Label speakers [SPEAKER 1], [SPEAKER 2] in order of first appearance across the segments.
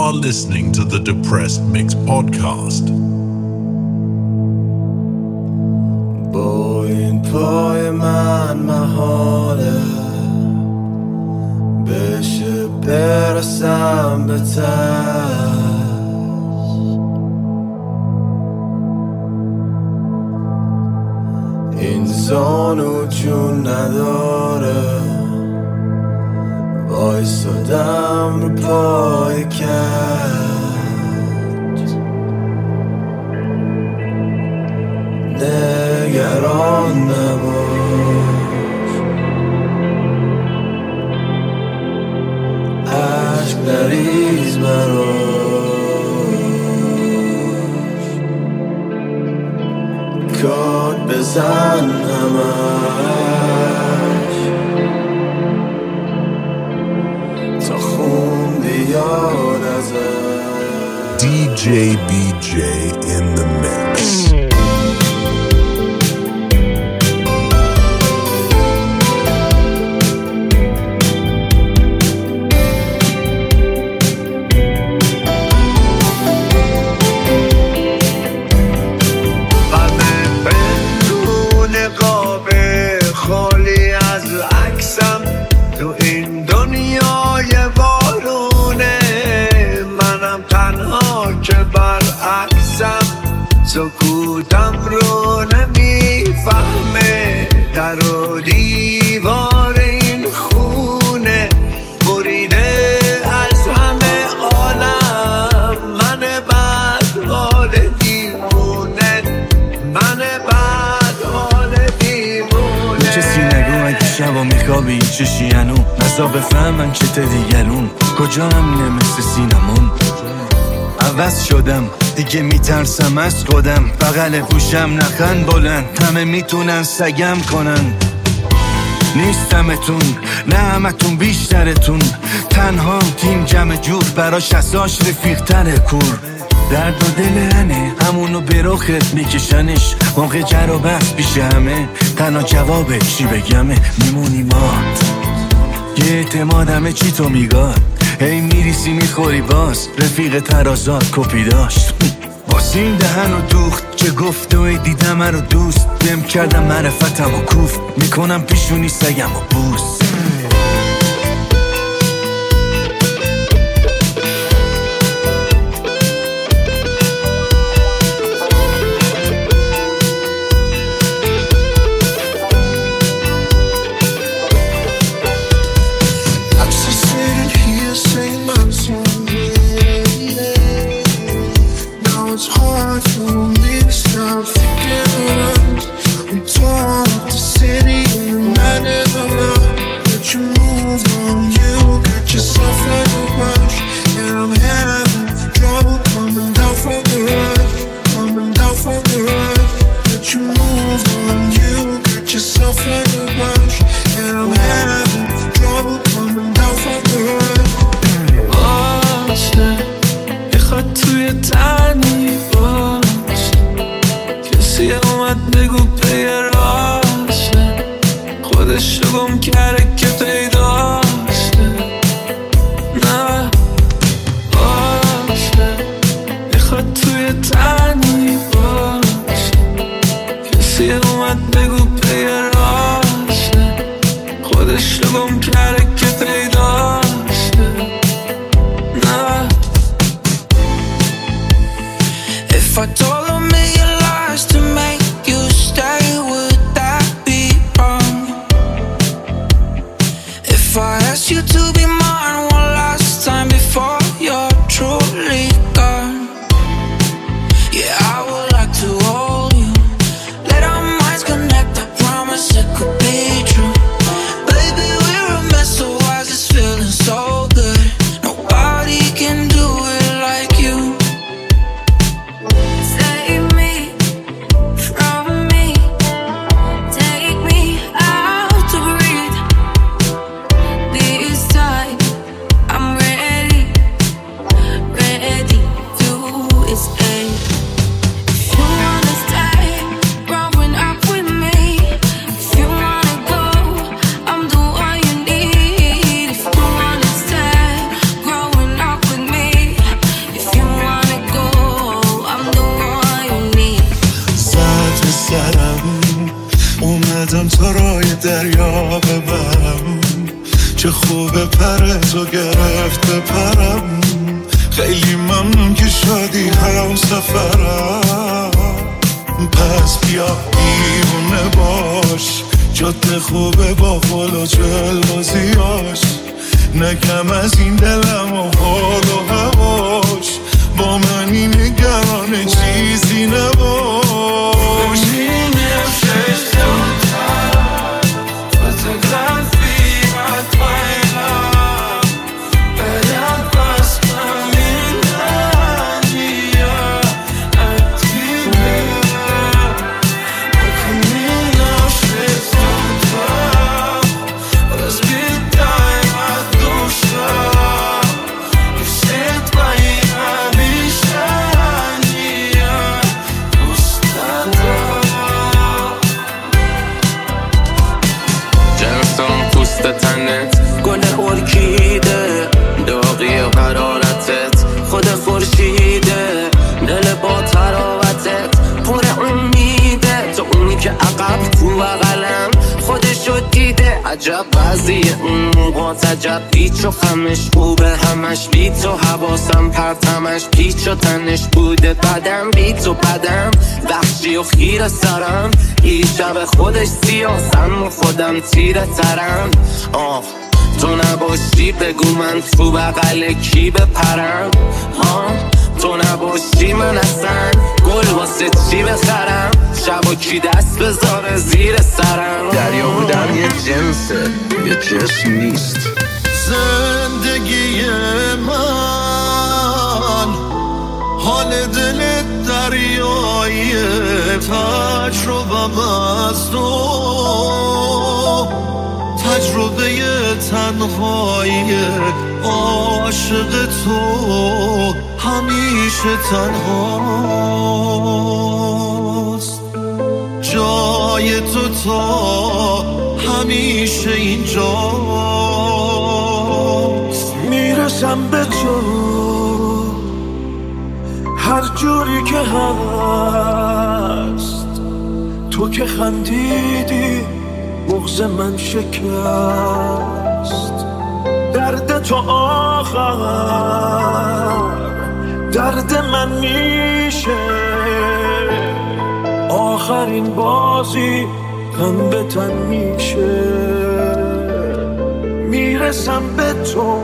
[SPEAKER 1] are listening to the Depressed Mix podcast.
[SPEAKER 2] با این پای من محاله بشه برسم به ته، این زانو جون نداره، وایسادم رو پای کج، نگران نباش، عشق نریز براش، کات بزن همش تا خون بیاد ازش.
[SPEAKER 1] DJ BJ in the mix.
[SPEAKER 3] سکوتم رو نمیفهمه، در و دیوار این خونه بریده از همه عالم، من بد حال دیوونه، من بد حال دیوونه.
[SPEAKER 2] کسی نگو اگه شبا میخوابی چشی هنو، نزا بفهمن که تا دیگرون کجا همینه مثل سینمون. عوض شدم دیگه میترسم از خودم، بغل گوشم نخند بلند، همه میتونن سگم کنن. نیستمتون نه همتون بیشترتون، تنها تیم جمع جور براش اساش رفیق تره کور. درد و دل هنه همونو به رخت میکشنش، موقع جر و بحث پیش همه، تنها جواب چی بگمه میمونی مات. یه اعتماد همه چی تو میگاد، هی میریسی میخوری باز، رفیق ترازات کپی داشت. باز این دهن و دوخت که گفت و دیدم رو دوست، دم کردم معرفتم و کوفت، میکنم پیشونی سگم و بوست.
[SPEAKER 4] This time گفتم تو رای دریا ببرم، چه خوبه پر تو گرفت بپرم. خیلی ممنون که شدی هم سفرم. پس بیا دیوونه باش، جاده خوبه با خل و جلوزیاش. نکم از این دلم و حال و هواش، با منی نگران چیزی نباش.
[SPEAKER 5] گل ارکیده داغی قرارتت، خود خورشیده دل با تراوتت پر امیده. تو اونی که عقب تو بغلم خودشو دیده. عجب وضعیه اون موقع، عجب پیچ و خمش خوبه همش. بی تو حواسم پرتمش پیچ و تنش بوده. بدم بی تو بدم وحشی و خیر سرم. این شب خودش سیاسم و خودم تیره ترم. تو نباشی بگو من تو بغل کی بپرم. تو نباشی من اصلا گل واسه چی بخرم. شب و کی دست بذاره زیر سرم.
[SPEAKER 6] دریا بودن یه جنسه، یه جسم نیست.
[SPEAKER 4] زندگی من حال دل دریایی، تجربم از تو تجربه تنهایی. عاشق تو همیشه تنهاست، جای تو تا همیشه اینجاست.
[SPEAKER 2] میرسم به تو هر جوری که هست. تو که خندیدی بغض من شکست. درد تو آخر درد من میشه. آخرین بازی تن به تن میشه. میرسم به تو.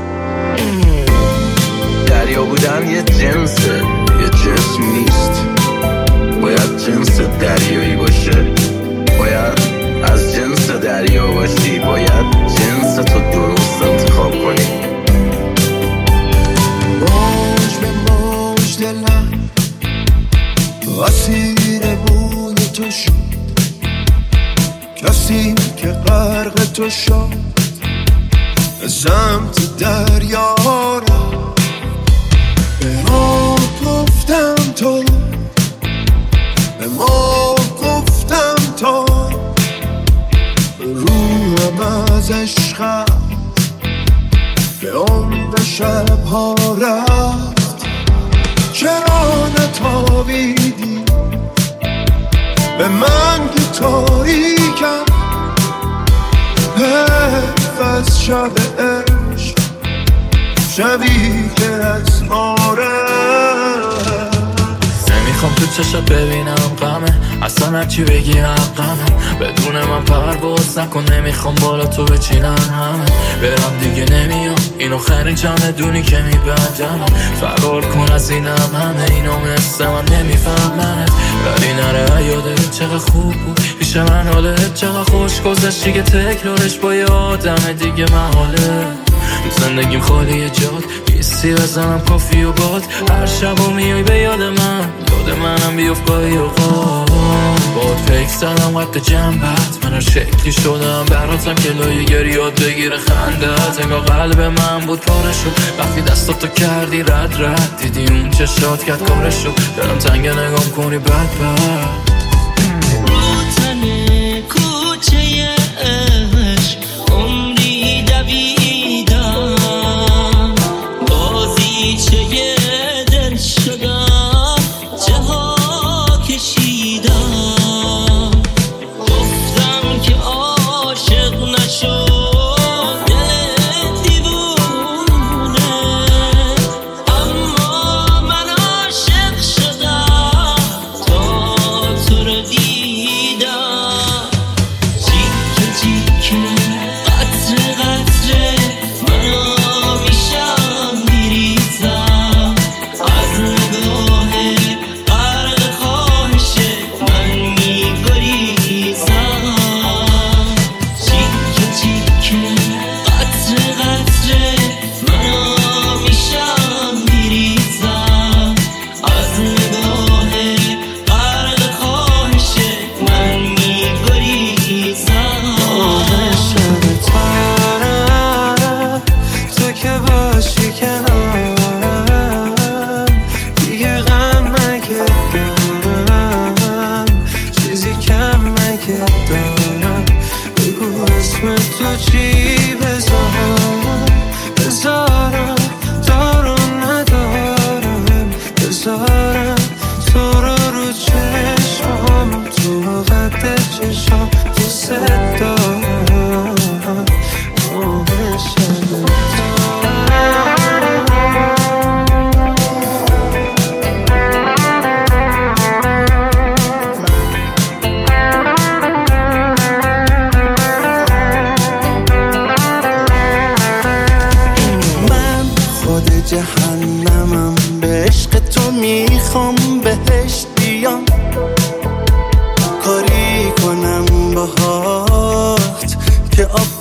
[SPEAKER 6] دریا بودن یه جنسه، یه جسم نیست. باید جنس دریایی باشه، باید از جنس دریا باشی، باید جنس تو درست انتخاب کنی.
[SPEAKER 3] موج به موج دلم اسیر بوی تو شد. کسی که غرق تو شد سمت دریا را. به ما گفتم تو، به ما گفتم تو، روحم از عشقم به عمر شبها رفت. چرا نتابیدی به من که تاریکم؟ حیف از شب عشق، شبی که از ماره.
[SPEAKER 7] نمیخوام تو چشات ببینم غمه، اصلا هرچی بگی حقمه. بدون من پرواز نکن، نمیخوام بالا تو بچینم همه. برم دیگه نمیام، اینو خرین چمدونی که میبندم. فرار کن از اینم همه، اینو مثل من نمیفهمنت. ولی نره یاده چقدر خوب بود پیش من، حالت چقدر خوش گذشتی که تکرارش با یه آدم دیگه محاله. زندگیم خالی جاد بیستی بزنم کافی و باد. هر شب میای به یاد منم بیفت گاهی اوقات. باد فکر زدم وقت جنبت، من هر شکلی شدم براتم که لایه گریاد بگیره خندت. انگار قلب من بود پاره شد وقتی دستاتو کردی رد دیدی اون چشات کرد کارش شد. دلم تنگ نگام کنی بد
[SPEAKER 8] رو تن کوچه عشق عمری دویدم، بازیچه دل شدم، جه ها کشیدم. گفتم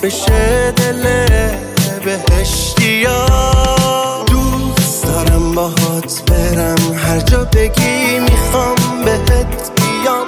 [SPEAKER 3] بشه دل بهشتیا. دوست دارم باهات برم هر جا بگی میخوام بهت بیام،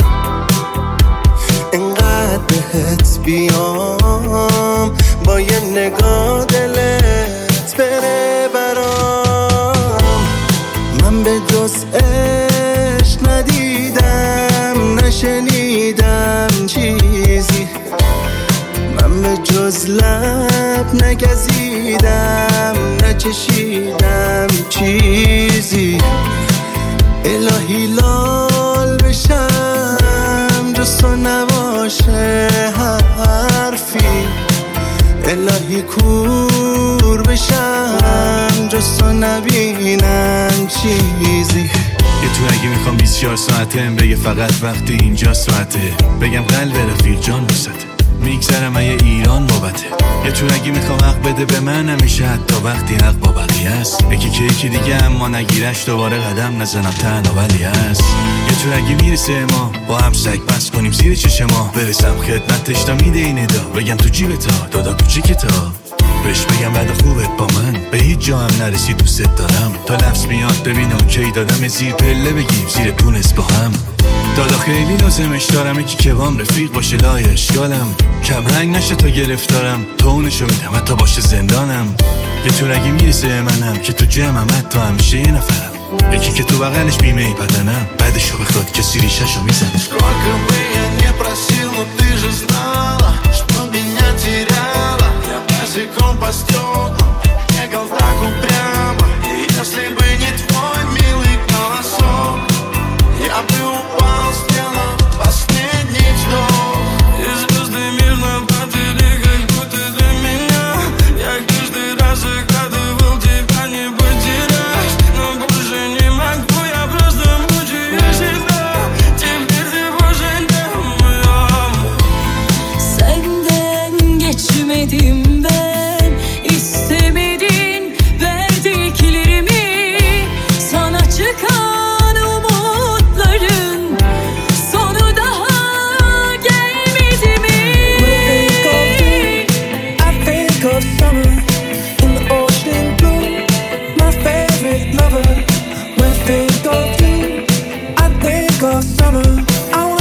[SPEAKER 3] انقدر بهت بیام با یه نگاه دلت بره برام. من به جز عشق ندیدم نشنیدم چیزی، من به جز لب نگزیدم نچشیدم چیزی. الهی لال بشم جز تو نباشه حرفی، الهی کور بشم جز تو نبینم چیزی.
[SPEAKER 2] یه تو اگه میخوام 24 ساعته بگه فقط وقتی اینجا ساعته، بگم قلب رفیق جان بسته میگذرم یه ایران بابته. یه تو اگه میخوام حق بده به من همیشه حتی وقتی حق با بقیه است، یکی دیگه اما نگیرش دوباره قدم نزنم تنها ولی است. یه تو اگه میرسه ما با هم سگ بس کنیم زیر چشما، برسم خدمتش تا میده این ادا، بگم تو جیبتا دادا کوچیکتا، بهش بگم بعد خوبت با من به هیچ جا هم نرسی دوست دارم، تا لفظ میاد ببینم کی دادم زیر پله بگیم زیر پونس با هم. دادا خیلی لازمش دارم یکی که بام رفیق باشه لای اشکالم، کم رنگ نشه تا گرفتارم تو اونشو میدم حتی باشه زندانم. یه تو رگی میرسه منم که تو جمعم حتی همیشه یه نفرم، یکی که تو بغلش بیمه ای بدنم بعدشو بخواد کسی ریشهشو میزنه.
[SPEAKER 3] Если бы не твой милый голосок, я бы упал сделав последний вздох.
[SPEAKER 4] И звезды мирно падали, как будто для меня. Я каждый раз загадывал тебя не потерять, но больше не могу, я просто мучаю себя. Теперь ты больше не моя.
[SPEAKER 8] Senden geçmedim ben, istemedin verdiklerimi, sana çıkan umutların sonu daha gelmedi mi?
[SPEAKER 3] I think of summer in the ocean blue, my favorite lover. When I think of you, I think of summer. I